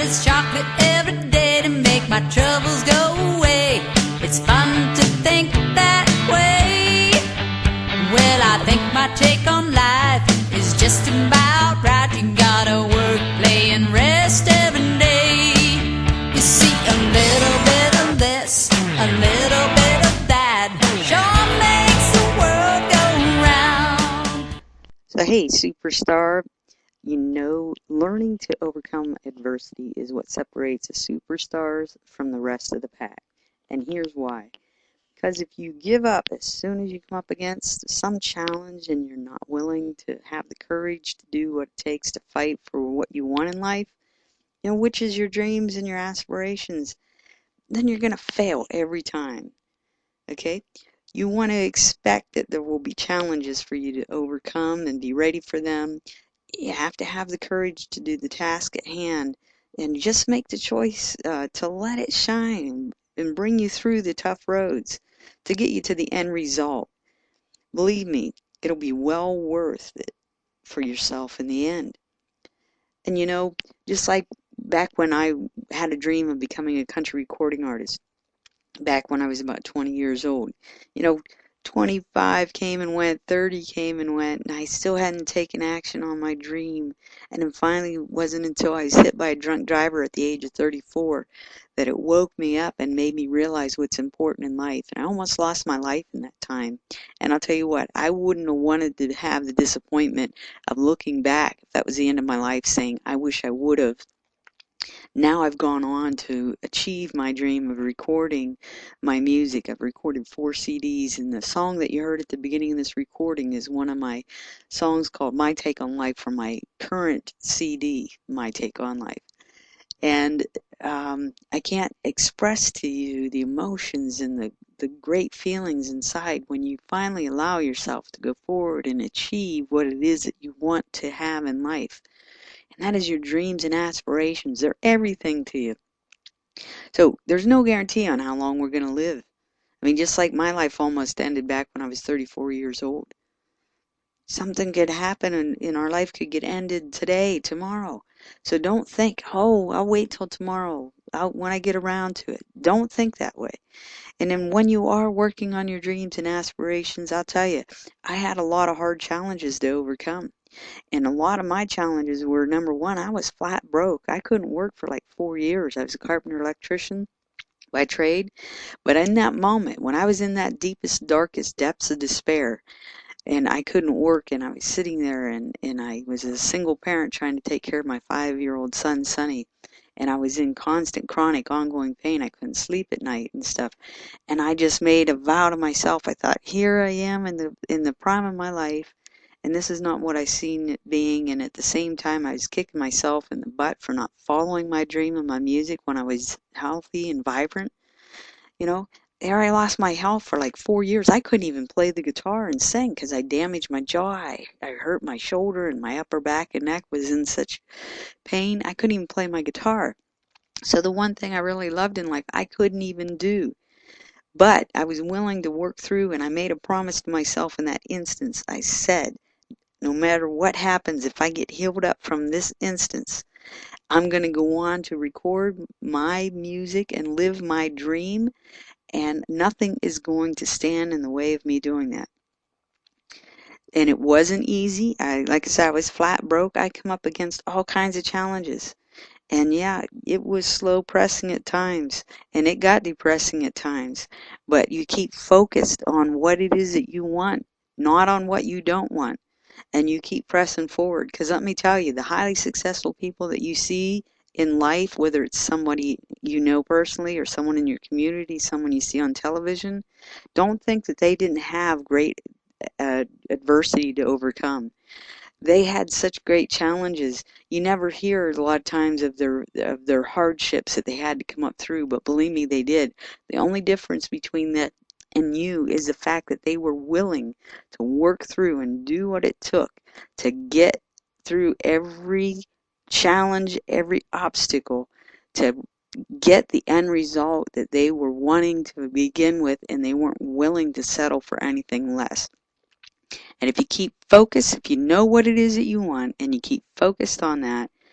is chocolate every day to make my troubles go away. It's fun to think that way. Well, I think my take on life is just about right. You gotta work, play, and rest every day. You see, a little bit of this, a little bit of that, sure makes the world go round. So, hey, superstar, learning to overcome adversity is what separates the superstars from the rest of the pack. And here's why. Because if you give up as soon as you come up against some challenge and you're not willing to have the courage to do what it takes to fight for what you want in life, which is your dreams and your aspirations, then you're going to fail every time. Okay? You want to expect that there will be challenges for you to overcome and be ready for them. You have to have the courage to do the task at hand and just make the choice to let it shine and bring you through the tough roads to get you to the end result. Believe me, it'll be well worth it for yourself in the end. And just like back when I had a dream of becoming a country recording artist, back when I was about 20 years old. 25 came and went, 30 came and went, and I still hadn't taken action on my dream. And then finally, it wasn't until I was hit by a drunk driver at the age of 34 that it woke me up and made me realize what's important in life. And I almost lost my life in that time. And I'll tell you what, I wouldn't have wanted to have the disappointment of looking back, if that was the end of my life, saying, I wish I would have. Now I've gone on to achieve my dream of recording my music. I've recorded 4 CDs, and the song that you heard at the beginning of this recording is one of my songs called My Take on Life from my current CD, My Take on Life. And I can't express to you the emotions and the great feelings inside when you finally allow yourself to go forward and achieve what it is that you want to have in life. And that is your dreams and aspirations. They're everything to you. So there's no guarantee on how long we're going to live. I mean, just like my life almost ended back when I was 34 years old. Something could happen and our life could get ended today, tomorrow. So don't think, oh, I'll wait till tomorrow, when I get around to it. Don't think that way. And then when you are working on your dreams and aspirations, I'll tell you, I had a lot of hard challenges to overcome. And a lot of my challenges were, number one, I was flat broke. I couldn't work for like 4 years. I was a carpenter electrician by trade. But in that moment, when I was in that deepest, darkest depths of despair, and I couldn't work, and I was sitting there, and I was a single parent trying to take care of my 5-year-old son, Sonny, and I was in constant, chronic, ongoing pain. I couldn't sleep at night and stuff. And I just made a vow to myself. I thought, here I am in the prime of my life, and this is not what I seen it being. And at the same time, I was kicking myself in the butt for not following my dream of my music when I was healthy and vibrant. You know, there I lost my health for like 4 years. I couldn't even play the guitar and sing because I damaged my jaw. I hurt my shoulder, and my upper back and neck was in such pain. I couldn't even play my guitar. So the one thing I really loved in life, I couldn't even do. But I was willing to work through, and I made a promise to myself in that instance. I said, no matter what happens, if I get healed up from this instance, I'm going to go on to record my music and live my dream, and nothing is going to stand in the way of me doing that. And it wasn't easy. Like I said, I was flat broke. I come up against all kinds of challenges. And yeah, it was slow pressing at times, and it got depressing at times. But you keep focused on what it is that you want, not on what you don't want. And you keep pressing forward. Because let me tell you, the highly successful people that you see in life, whether it's somebody you know personally or someone in your community, someone you see on television, don't think that they didn't have great adversity to overcome. They had such great challenges. You never hear a lot of times of their hardships that they had to come up through, but believe me, they did. The only difference between that and you is the fact that they were willing to work through and do what it took to get through every challenge, every obstacle, to get the end result that they were wanting to begin with, and they weren't willing to settle for anything less. And if you keep focused, if you know what it is that you want and you keep focused on that,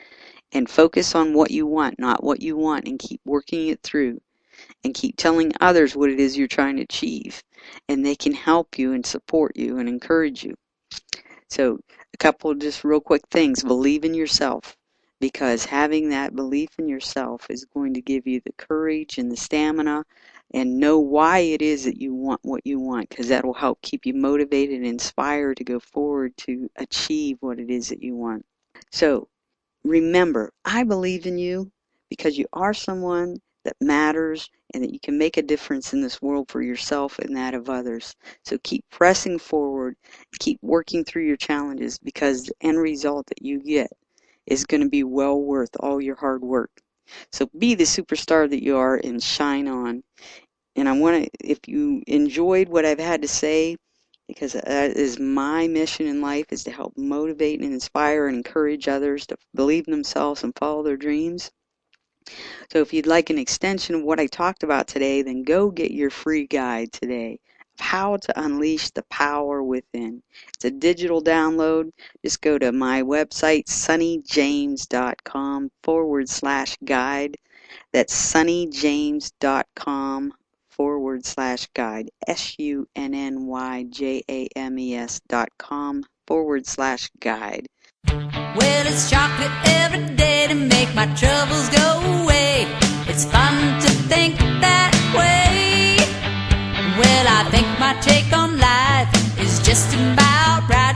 and focus on what you want, not what you want, and keep working it through and keep telling others what it is you're trying to achieve, and they can help you and support you and encourage you. So a couple of just real quick things. Believe in yourself, because having that belief in yourself is going to give you the courage and the stamina, and know why it is that you want what you want, because that will help keep you motivated and inspired to go forward to achieve what it is that you want. So remember, I believe in you because you are someone that matters and that you can make a difference in this world for yourself and that of others. So keep pressing forward, keep working through your challenges, because the end result that you get is going to be well worth all your hard work. So be the superstar that you are and shine on. And I want to, if you enjoyed what I've had to say, because that is my mission in life, is to help motivate and inspire and encourage others to believe in themselves and follow their dreams. So if you'd like an extension of what I talked about today, then go get your free guide today of how to unleash the power within. It's a digital download. Just go to my website, sunnyjames.com/guide. That's sunnyjames.com/guide. sunnyjames.com/guide. Well, it's chocolate every day to make my troubles go away. It's fun to think that way. Well, I think my take on life is just about right.